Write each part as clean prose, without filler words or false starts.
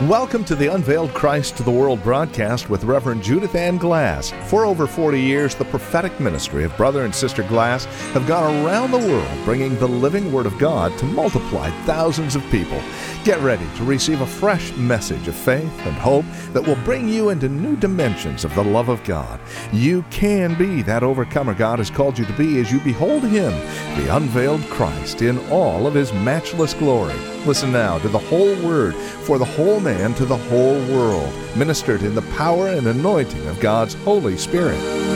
Welcome to the Unveiled Christ to the World broadcast with Reverend Judith Ann Glass. For over 40 years, the prophetic ministry of Brother and Sister Glass have gone around the world bringing the living Word of God to multiply thousands of people. Get ready to receive a fresh message of faith and hope that will bring you into new dimensions of the love of God. You can be that overcomer God has called you to be as you behold Him, the unveiled Christ, in all of His matchless glory. Listen now to the whole Word for the whole man to the whole world, ministered in the power and anointing of God's Holy Spirit.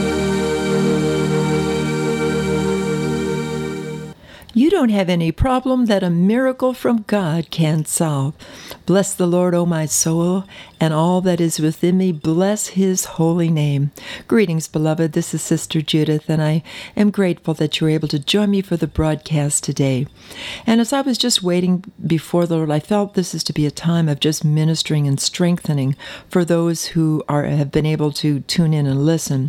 You don't have any problem that a miracle from God can't solve. Bless the Lord, O my soul, and all that is within me, bless His holy name. Greetings, beloved. This is Sister Judith, and I am grateful that you were able to join me for the broadcast today. And as I was just waiting before the Lord, I felt this is to be a time of just ministering and strengthening for those who have been able to tune in and listen.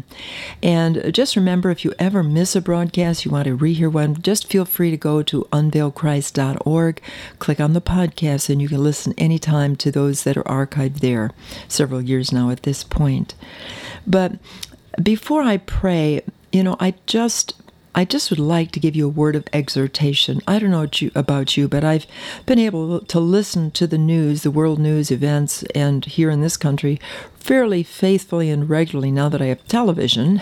And just remember, if you ever miss a broadcast, you want to rehear one, just feel free to go to unveiledchrist.org, click on the podcast, and you can listen anytime to those that are archived there, several years now at this point. But before I pray, I just would like to give you a word of exhortation. I don't know about you, but I've been able to listen to the news, the world news events, and here in this country, fairly faithfully and regularly now that I have television.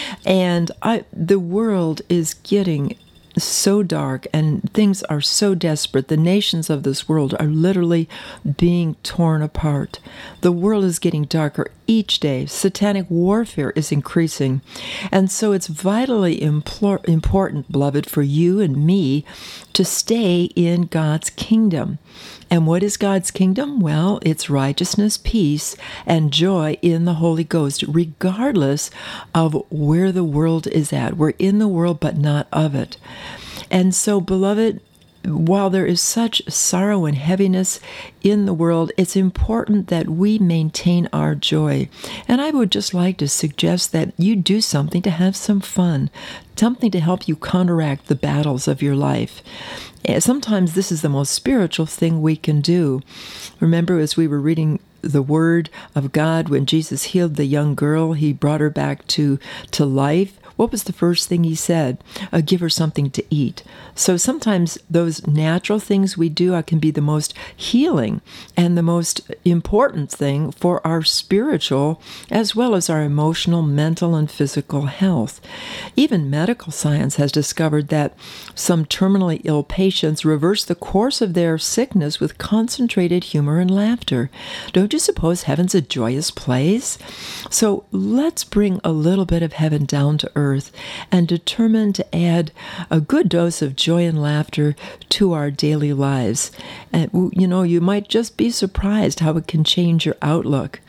And the world is getting so dark and things are so desperate. The nations of this world are literally being torn apart. The world is getting darker each day. Satanic warfare is increasing. And so it's vitally important, beloved, for you and me to stay in God's kingdom. And what is God's kingdom? Well, it's righteousness, peace, and joy in the Holy Ghost, regardless of where the world is at. We're in the world, but not of it. And so, beloved, while there is such sorrow and heaviness in the world, it's important that we maintain our joy. And I would just like to suggest that you do something to have some fun, something to help you counteract the battles of your life. Sometimes this is the most spiritual thing we can do. Remember, as we were reading the Word of God, when Jesus healed the young girl, He brought her back to life. What was the first thing He said? Give her something to eat. So sometimes those natural things we do can be the most healing and the most important thing for our spiritual as well as our emotional, mental, and physical health. Even medical science has discovered that some terminally ill patients reverse the course of their sickness with concentrated humor and laughter. Don't you suppose heaven's a joyous place? So let's bring a little bit of heaven down to earth and determine to add a good dose of joy and laughter to our daily lives. And, you might just be surprised how it can change your outlook.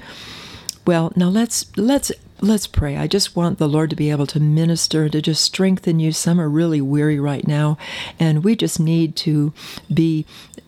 Well, now let's pray. I just want the Lord to be able to minister, to just strengthen you. Some are really weary right now, and we just need to be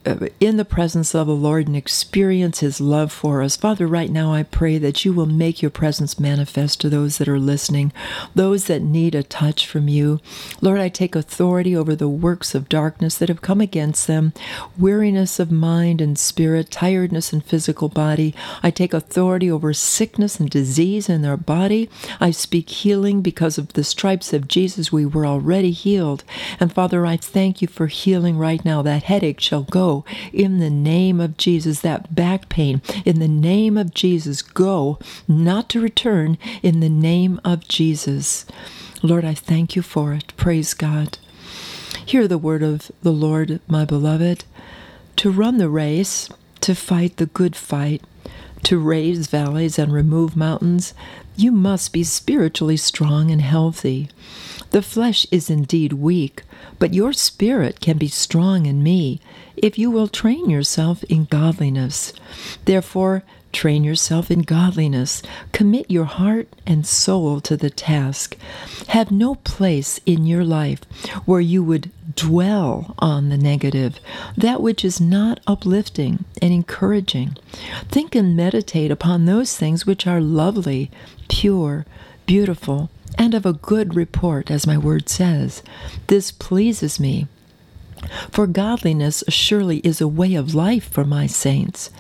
in the presence of the Lord and experience His love for us. Father, right now I pray that you will make your presence manifest to those that are listening, those that need a touch from you. Lord, I take authority over the works of darkness that have come against them, weariness of mind and spirit, tiredness in physical body. I take authority over sickness and disease in their body. I speak healing because of the stripes of Jesus. We were already healed. And Father, I thank you for healing right now. That headache shall go in the name of Jesus. That back pain, in the name of Jesus, go, not to return, in the name of Jesus. Lord, I thank you for it. Praise God. Hear the word of the Lord, my beloved. To run the race, to fight the good fight, to raise valleys and remove mountains, you must be spiritually strong and healthy. The flesh is indeed weak, but your spirit can be strong in me if you will train yourself in godliness. Therefore, train yourself in godliness. Commit your heart and soul to the task. Have no place in your life where you would dwell on the negative, that which is not uplifting and encouraging. Think and meditate upon those things which are lovely, pure, beautiful, and of a good report, as my word says. This pleases me. For godliness surely is a way of life for my saints.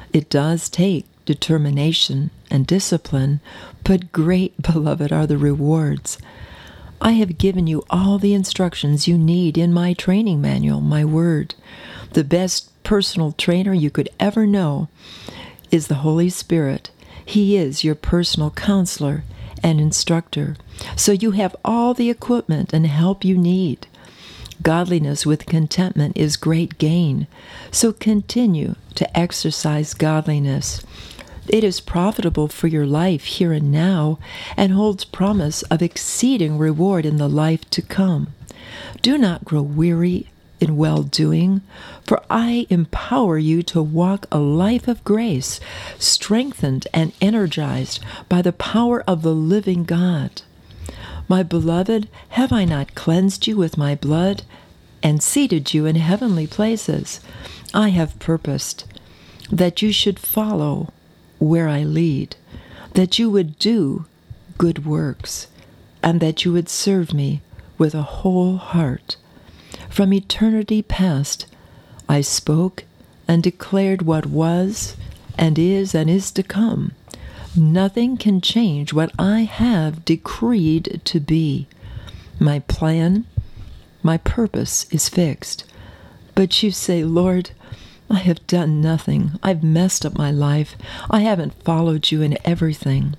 It does take determination and discipline, but great, beloved, are the rewards. I have given you all the instructions you need in my training manual, my word. The best personal trainer you could ever know is the Holy Spirit. He is your personal counselor and instructor. So you have all the equipment and help you need. Godliness with contentment is great gain. So continue to exercise godliness. It is profitable for your life here and now and holds promise of exceeding reward in the life to come. Do not grow weary in well-doing, for I empower you to walk a life of grace, strengthened and energized by the power of the living God. My beloved, have I not cleansed you with my blood and seated you in heavenly places? I have purposed that you should follow where I lead, that you would do good works, and that you would serve me with a whole heart. From eternity past, I spoke and declared what was and is to come. Nothing can change what I have decreed to be. My plan, my purpose is fixed. But you say, Lord, I have done nothing. I've messed up my life. I haven't followed you in everything.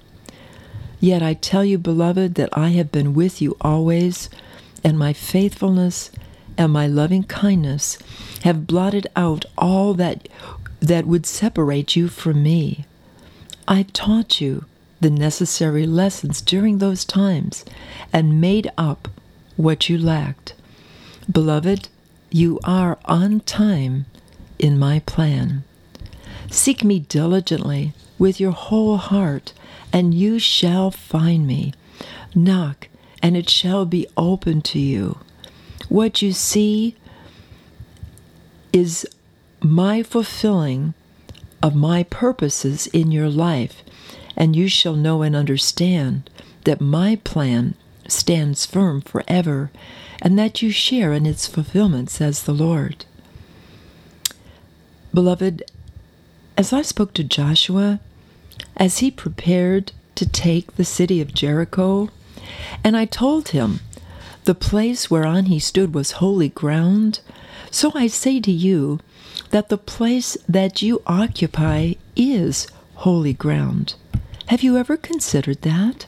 Yet I tell you, beloved, that I have been with you always, and my faithfulness and my loving kindness have blotted out all that would separate you from me. I've taught you the necessary lessons during those times and made up what you lacked. Beloved, you are on time in my plan. Seek me diligently with your whole heart, and you shall find me. Knock, and it shall be open to you. What you see is my fulfilling of my purposes in your life, and you shall know and understand that my plan stands firm forever, and that you share in its fulfillment, says the Lord. Beloved, as I spoke to Joshua, as he prepared to take the city of Jericho, and I told him the place whereon he stood was holy ground, so I say to you that the place that you occupy is holy ground. Have you ever considered that?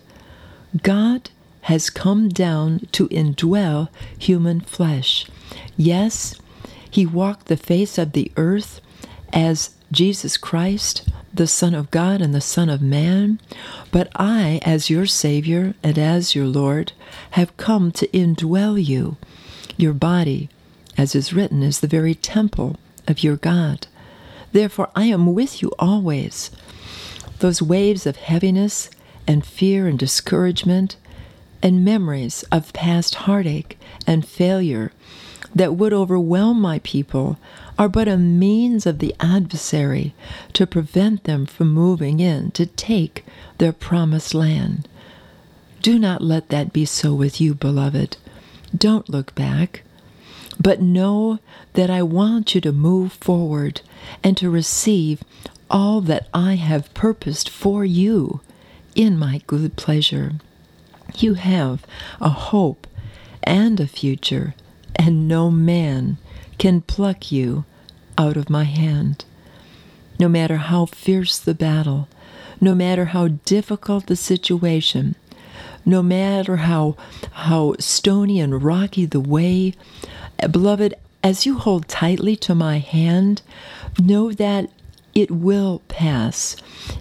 God has come down to indwell human flesh. Yes, he walked the face of the earth as Jesus Christ, the Son of God and the Son of Man, but I, as your Savior and as your Lord, have come to indwell you. Your body, as is written, is the very temple of your God. Therefore, I am with you always. Those waves of heaviness and fear and discouragement and memories of past heartache and failure that would overwhelm my people are but a means of the adversary to prevent them from moving in to take their promised land. Do not let that be so with you, beloved. Don't look back, but know that I want you to move forward and to receive all that I have purposed for you in my good pleasure. You have a hope and a future, and no man can pluck you out of my hand. No matter how fierce the battle, no matter how difficult the situation, no matter how stony and rocky the way, beloved, as you hold tightly to my hand, know that it will pass.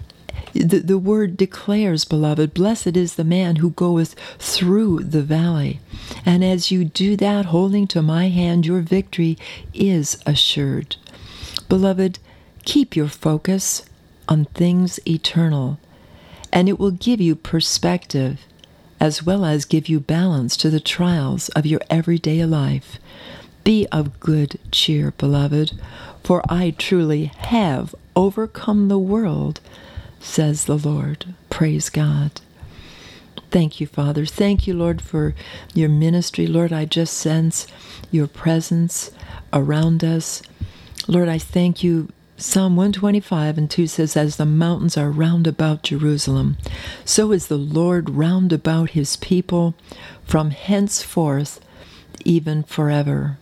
The word declares, beloved, blessed is the man who goeth through the valley. And as you do that, holding to my hand, your victory is assured. Beloved, keep your focus on things eternal, and it will give you perspective as well as give you balance to the trials of your everyday life. Be of good cheer, beloved, for I truly have overcome the world, says the Lord. Praise God. Thank you, Father. Thank you, Lord, for your ministry. Lord, I just sense your presence around us. Lord, I thank you Psalm 125:2 says, "As the mountains are round about Jerusalem, so is the Lord round about his people from henceforth, even forever."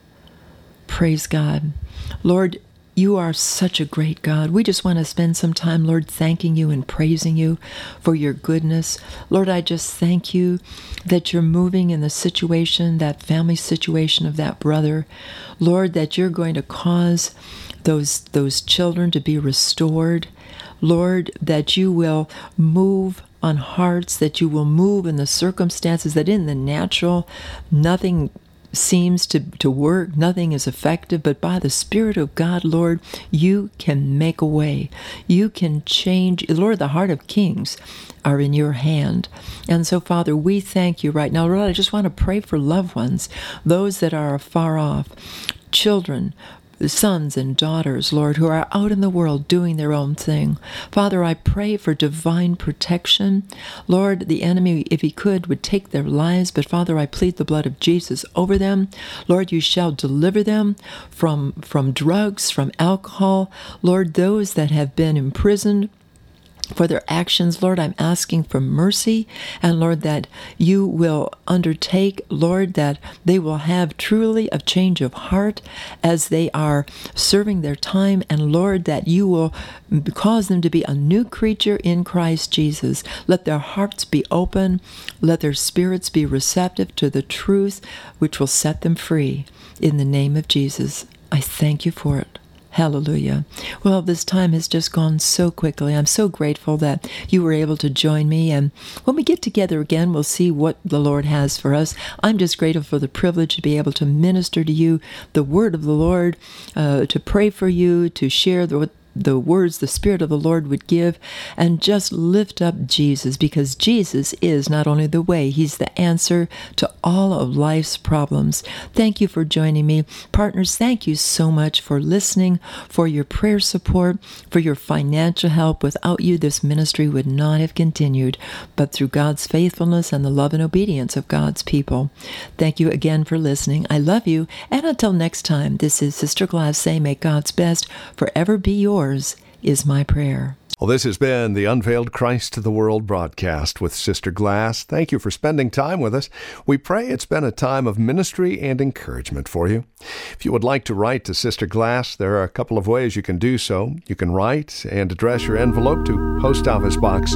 Praise God. Lord, you are such a great God. We just want to spend some time, Lord, thanking you and praising you for your goodness. Lord, I just thank you that you're moving in the situation, that family situation of that brother. Lord, that you're going to cause those children to be restored. Lord, that you will move on hearts, that you will move in the circumstances, that in the natural, nothing seems to work, nothing is effective, but by the Spirit of God, Lord, you can make a way. You can change. Lord, the heart of kings are in your hand. And so, Father, we thank you right now. Lord, I just want to pray for loved ones, those that are far off, children, sons and daughters, Lord, who are out in the world doing their own thing. Father, I pray for divine protection. Lord, the enemy, if he could, would take their lives, but Father, I plead the blood of Jesus over them. Lord, you shall deliver them from drugs, from alcohol. Lord, those that have been imprisoned for their actions, Lord, I'm asking for mercy, and Lord, that you will undertake, Lord, that they will have truly a change of heart as they are serving their time, and Lord, that you will cause them to be a new creature in Christ Jesus. Let their hearts be open, let their spirits be receptive to the truth which will set them free. In the name of Jesus, I thank you for it. Hallelujah. Well, this time has just gone so quickly. I'm so grateful that you were able to join me. And when we get together again, we'll see what the Lord has for us. I'm just grateful for the privilege to be able to minister to you the word of the Lord, to pray for you, to share the words the Spirit of the Lord would give, and just lift up Jesus, because Jesus is not only the way, he's the answer to all of life's problems. Thank you for joining me. Partners, thank you so much for listening, for your prayer support, for your financial help. Without you, this ministry would not have continued, but through God's faithfulness and the love and obedience of God's people. Thank you again for listening. I love you, and until next time, this is Sister Glass saying, may God's best forever be yours, is my prayer. Well, this has been the Unveiled Christ to the World broadcast with Sister Glass. Thank you for spending time with us. We pray it's been a time of ministry and encouragement for you. If you would like to write to Sister Glass, there are a couple of ways you can do so. You can write and address your envelope to Post Office Box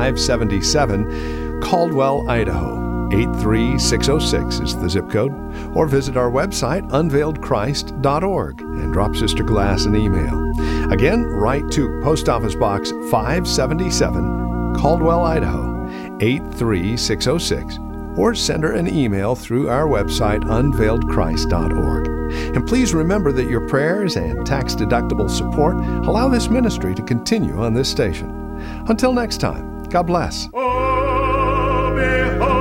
577, Caldwell, Idaho. 83606 is the zip code, or visit our website, unveiledchrist.org, and drop Sister Glass an email. Again, write to Post Office Box 577, Caldwell, Idaho, 83606, or send her an email through our website, unveiledchrist.org. And please remember that your prayers and tax-deductible support allow this ministry to continue on this station. Until next time, God bless. Oh, behold.